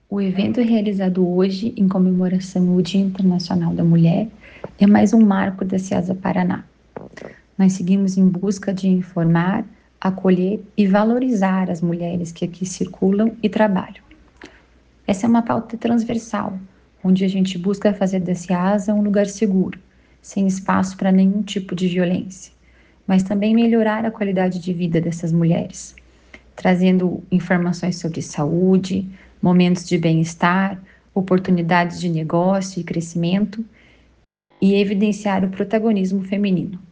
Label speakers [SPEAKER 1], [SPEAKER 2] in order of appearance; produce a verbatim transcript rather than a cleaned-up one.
[SPEAKER 1] O evento realizado hoje, em comemoração ao Dia Internacional da Mulher, é mais um marco da CEASA Paraná. Nós seguimos em busca de informar, acolher e valorizar as mulheres que aqui circulam e trabalham. Essa é uma pauta transversal, onde a gente busca fazer da CEASA um lugar seguro, sem espaço para nenhum tipo de violência, mas também melhorar a qualidade de vida dessas mulheres, trazendo informações sobre saúde, momentos de bem-estar, oportunidades de negócio e crescimento e evidenciar o protagonismo feminino.